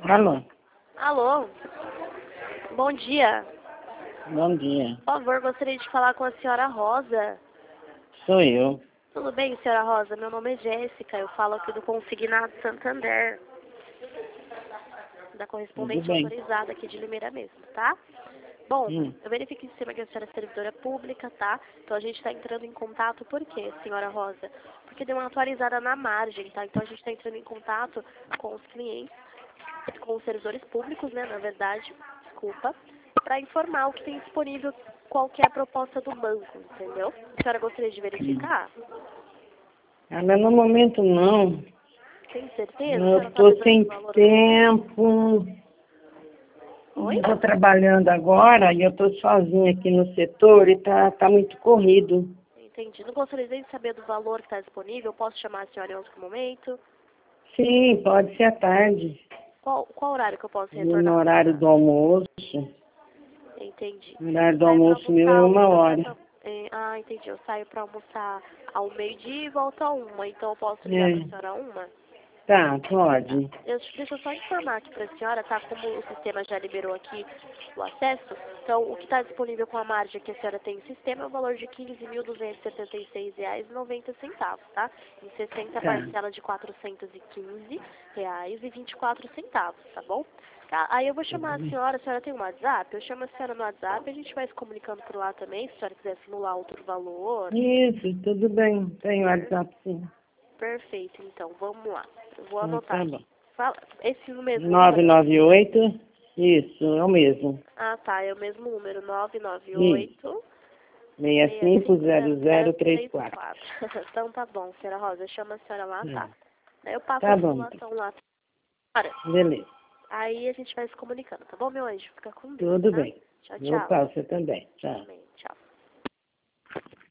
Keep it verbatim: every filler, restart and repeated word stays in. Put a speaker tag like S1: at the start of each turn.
S1: Alô,
S2: Alô? Bom dia.
S1: bom dia.
S2: Por favor, gostaria de falar com a senhora Rosa.
S1: Sou eu.
S2: Tudo bem, senhora Rosa? Meu nome é Jéssica. Eu falo aqui do Consignado Santander. Da
S1: Tudo
S2: correspondente
S1: bem?
S2: autorizada aqui de Limeira mesmo, tá? Bom,
S1: Hum.
S2: eu verifiquei em cima que a senhora é servidora pública, tá? Então a gente está entrando em contato, por quê, senhora Rosa? Porque deu uma atualizada na margem, tá? Então a gente está entrando em contato com os clientes, com os servidores públicos, né, na verdade, desculpa, para informar o que tem disponível, qual que é a proposta do banco, entendeu? A senhora gostaria de verificar?
S1: Ah, mas no momento não.
S2: Tem certeza? A
S1: Eu
S2: senhora está
S1: tô
S2: lembrando
S1: sem
S2: do valor do momento?
S1: tempo.
S2: Oi?
S1: Eu tô trabalhando agora e eu tô sozinha aqui no setor e tá, tá muito corrido.
S2: Entendi. Não gostaria nem de saber do valor que está disponível. Posso chamar a senhora em outro momento?
S1: Sim, pode ser à tarde.
S2: Qual, qual horário que eu posso
S1: No
S2: retornar a
S1: horário
S2: senhora?
S1: do almoço.
S2: Entendi.
S1: O horário
S2: Eu
S1: do
S2: saio para
S1: almoço meu é
S2: almoçar,
S1: uma
S2: eu saio
S1: hora.
S2: pra, é, ah, entendi. Eu saio para almoçar ao meio-dia e volto a uma. Então eu posso ligar para a
S1: É.
S2: senhora a uma?
S1: Tá,
S2: Tá.
S1: pode.
S2: Eu, deixa eu só informar aqui para a senhora, tá? Como o sistema já liberou aqui o acesso, então o que está disponível com a margem que a senhora tem no sistema é o valor de quinze mil duzentos e setenta e seis reais e noventa centavos, tá? Em sessenta
S1: Tá.
S2: parcelas de quatrocentos e quinze reais e vinte e quatro centavos, tá bom? Tá, aí eu vou chamar a senhora, a senhora tem um WhatsApp? Eu chamo a senhora no WhatsApp, a gente vai se comunicando por lá também, se a senhora quiser simular outro valor.
S1: Isso, tudo bem. Tem WhatsApp sim.
S2: Perfeito, então, vamos lá. Eu vou
S1: Então,
S2: anotar
S1: tá bom.
S2: aqui. Fala, esse mesmo
S1: nove
S2: número?
S1: nove oito. Isso, é o mesmo.
S2: Ah, tá, é o mesmo número, nove nove
S1: Isso.
S2: oito,
S1: seis
S2: seis
S1: cinco
S2: cinco
S1: zero
S2: zero
S1: zero
S2: zero
S1: três
S2: três
S1: quatro.
S2: quatro. Então tá bom, senhora Rosa, chama a senhora lá,
S1: Hum.
S2: tá? Daí eu passo a
S1: Tá bom, então.
S2: simulação lá. Senhora,
S1: Beleza.
S2: aí a gente vai se comunicando, tá bom, meu anjo? Fica com Deus,
S1: Tudo
S2: tá?
S1: bem.
S2: Tchau,
S1: Eu
S2: tchau.
S1: passo também. Tchau.
S2: Amém.